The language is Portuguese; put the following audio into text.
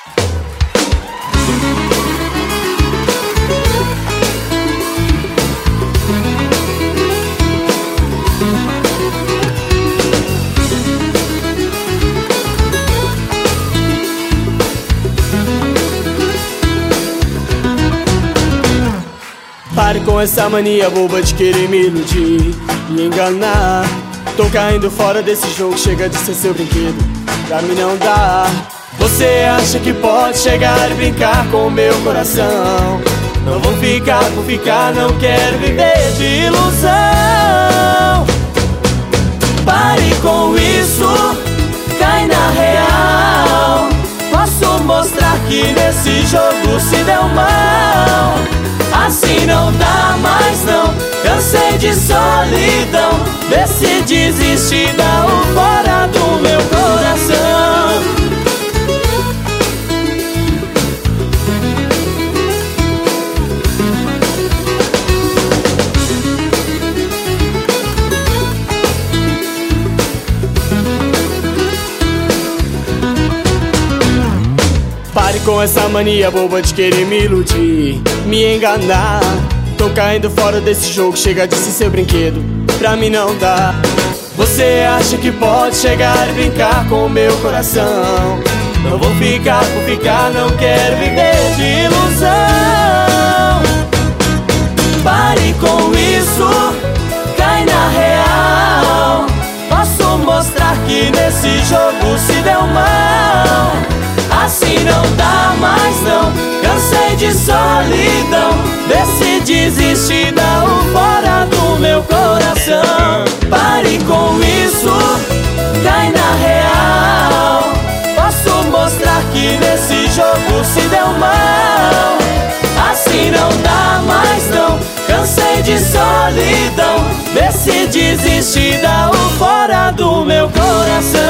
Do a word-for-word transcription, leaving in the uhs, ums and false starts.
Pare com essa mania boba de querer me iludir, me enganar. Tô caindo fora desse jogo, chega de ser seu brinquedo, pra mim não dá. Você acha que pode chegar e brincar com o meu coração? Não vou ficar por ficar, não quero viver de ilusão. Pare com isso, cai na real. Posso mostrar que nesse jogo se deu mal. Assim não dá mais não, cansei de solidão. Decidi desistir, dá o fora do meu coração. Pare com essa mania boba de querer me iludir, me enganar. Tô caindo fora desse jogo, chega de ser seu brinquedo, pra mim não dá. Você acha que pode chegar e brincar com o meu coração? Não vou ficar por ficar, não quero viver de ilusão. Pare com isso, cai na real. Posso mostrar que nesse jogo se deu mal. Assim não dá mais não, cansei de solidão. Decidi desistir, dá o fora do meu coração. Pare com isso, cai na real. Posso mostrar que nesse jogo se deu mal. Assim não dá mais não, cansei de solidão. Decidi desistir, dá o fora do meu coração.